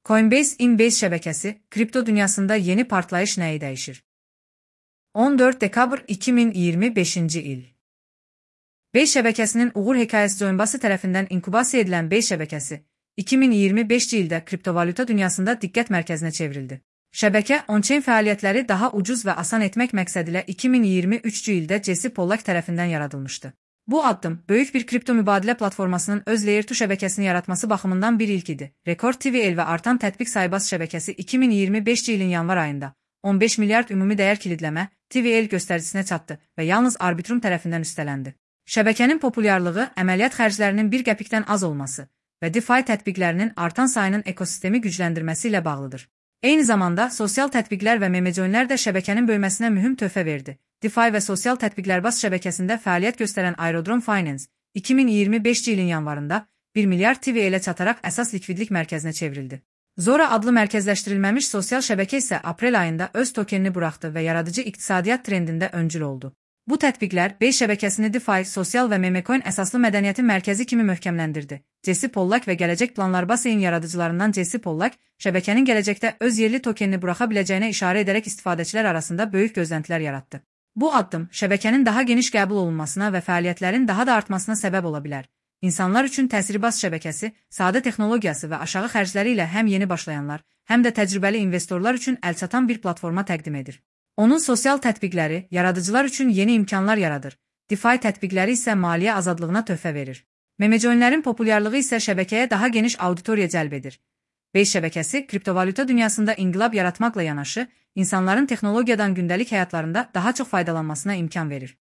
Coinbase Inbase şəbəkəsi, kripto dünyasında yeni partlayış nəyi dəyişir? 14 dekabr 2025-ci il. Base şəbəkəsinin uğur hekayəsi Coinbase tərəfindən inkubasiya edilən Base şəbəkəsi, 2025-ci ildə kriptovalyuta dünyasında diqqət mərkəzinə çevrildi. Şəbəkə, on-chain fəaliyyətləri daha ucuz və asan etmək məqsədilə 2023-cü ildə Jesse Pollack tərəfindən yaradılmışdı. Bu addım, böyük bir kripto mübadilə platformasının öz Layer 2 şəbəkəsini yaratması baxımından bir ilk idi. Rekord TVL və artan tətbiq sayı şəbəkəsi 2025-ci ilin yanvar ayında 15 milyard ümumi dəyər kilidləmə TVL göstəricisine çatdı və yalnız Arbitrum tərəfindən üstələndi. Şəbəkənin populyarlığı əməliyyat xərclərinin 1 qəpikdən az olması və DeFi tətbiqlərinin artan sayının ekosistemi gücləndirməsi ilə bağlıdır. Eyni zamanda, sosial tətbiqlər və memecoinlər də şəbəkənin böyüməsinə mühüm töhfə verdi. DeFi və sosial tətbiqlər şəbəkəsində fəaliyyət göstərən Aerodrome Finance, 2025-ci ilin yanvarında 1 milyard TVL-ə çataraq əsas likvidlik mərkəzinə çevrildi. Zora adlı mərkəzləşdirilməmiş sosial şəbəkə isə aprel ayında öz tokenini buraxdı və yaradıcı iqtisadiyyat trendində öncül oldu. Bu tətbiqlər Base şəbəkəsini DeFi, sosial və memecoin əsaslı mədəniyyətin mərkəzi kimi möhkəmləndirdi. Jesse Pollack və gələcək planlar Base'in yaradıcılarından Jesse Pollack, şəbəkənin gələcəkdə öz yerli tokenini buraxa biləcəyinə işarə edərək istifadəçilər arasında böyük gözləntilər yaratdı. Bu addım, şəbəkənin daha geniş qəbul olunmasına və fəaliyyətlərin daha da artmasına səbəb ola bilər. İnsanlar üçün təsiri Base şəbəkəsi, sadə texnologiyası və aşağı xərcləri ilə həm yeni başlayanlar, həm də təcrübəli investorlar üçün əlçatan bir platforma təqdim edir. Onun sosial tətbiqləri yaradıcılar üçün yeni imkanlar yaradır. DeFi tətbiqləri isə maliyyə azadlığına töhfə verir. Memecoinlərin populyarlığı isə şəbəkəyə daha geniş auditoriya cəlb edir. Base şəbəkəsi, kriptovalyuta dünyasında inqilab yaratmaqla yanaşı, insanların texnologiyadan gündəlik həyatlarında daha çox faydalanmasına imkan verir.